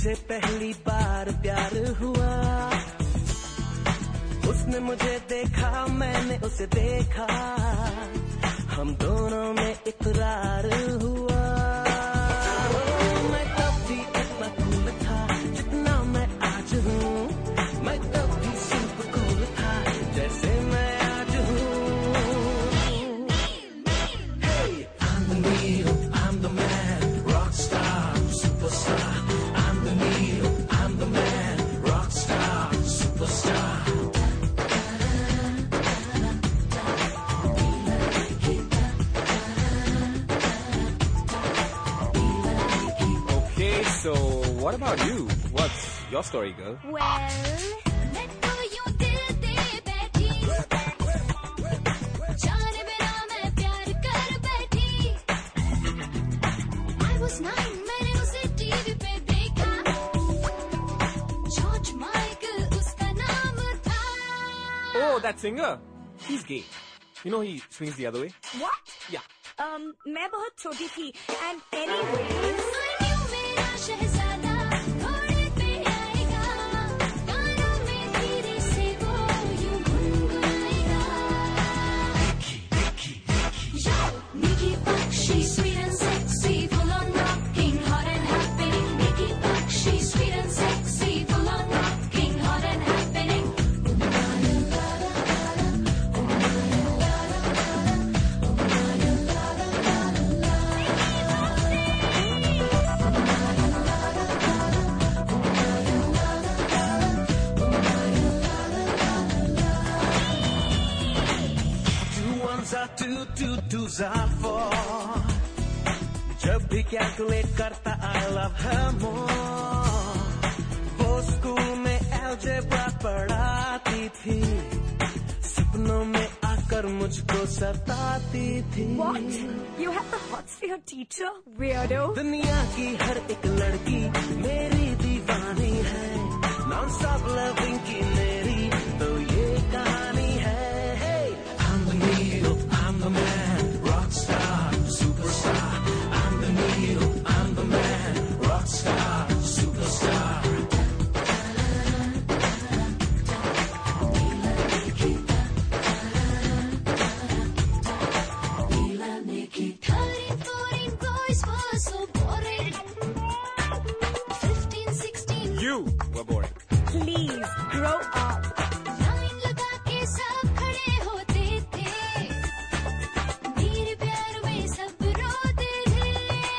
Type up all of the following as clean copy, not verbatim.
जिससे पहली बार प्यार हुआ, उसने मुझे देखा, मैंने उसे देखा, हम दोनों में इकरार हुआ। मैं तब भी इतना कूल था जितना मैं आज हूँ, मैं तब भी सुपर कूल था जैसे मैं आज हूँ। Hey, I'm the Neil, I'm the man, rock star, superstar. I'm the Neil, I'm the man, rock star, superstar. So, what about you? What's your story, girl? Well, I was 9, मैंने उसे TV पे देखा, George Michael उसका नाम था। Oh, that singer? He's gay. You know he swings the other way? What? Yeah. मैं बहुत छोटी थी and anyways शहजादा घोड़े पे आएगा, कानों में धीरे से वो यूं गुनगुनाएगा। Yo, Nikki Bakshi, sweet and sexy, full on rocking, hot and happening. Nikki Bakshi, sweet and sexy, full on rocking, hot and happening. Twos are four. जब भी कैलकुलेट करता I love her more. वो school में algebra पढ़ाती थी, सपनों में आकर मुझको सताती थी। What? You have the hots for your teacher, weirdo? दुनिया की हर एक लड़की मेरी दीवानी है, नॉन स्टॉप लविंग की मेरी तो ये कहानी है। Hey, I'm the Neil, I'm the man, rock star, superstar. I'm the Neil, I'm the man, rock star, superstar. You were boring. Please, grow up. Line लगा के सब खड़े होते थे, मेरे प्यार में सब रोते थे।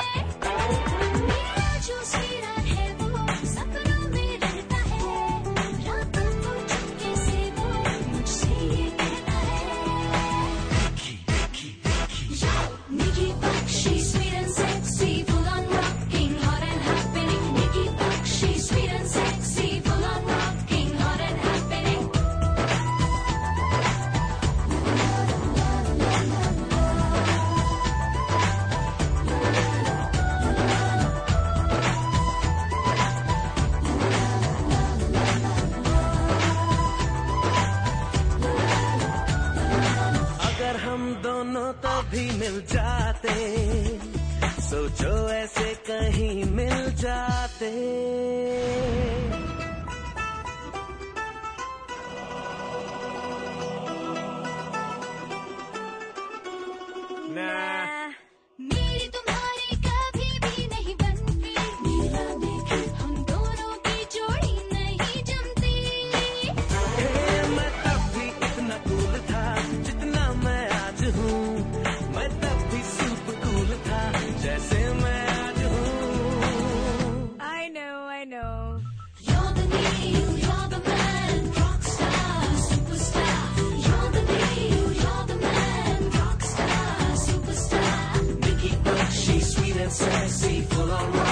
मेरा जो सिरा है वो सपनों में रहता है, रातों को चुपके से वो मुझसे ये कहता है। Yo, Nikki Bakshi, sweet and sexy, full on rocking, hot and happening. Nikki Bakshi, sweet and sexy, full on rocking, hot and happening. अगर हम दोनों तभी मिल जाते, सोचो ऐसे कहीं मिल जाते। Nah. मेरी तुम्हारी कभी भी नहीं बनती, मेरा देखे हम दोनों की जोड़ी नहीं जमती। मैं तब भी इतना कूल था जितना मैं आज हूँ, मैं तब भी सुपर कूल था जैसे मैं आज हूँ। I know. You're the Neil, you're the man, rock star, superstar. You're the Neil, you're the man, rock star, superstar. Nikki Bakshi, sweet and sexy, full on rock.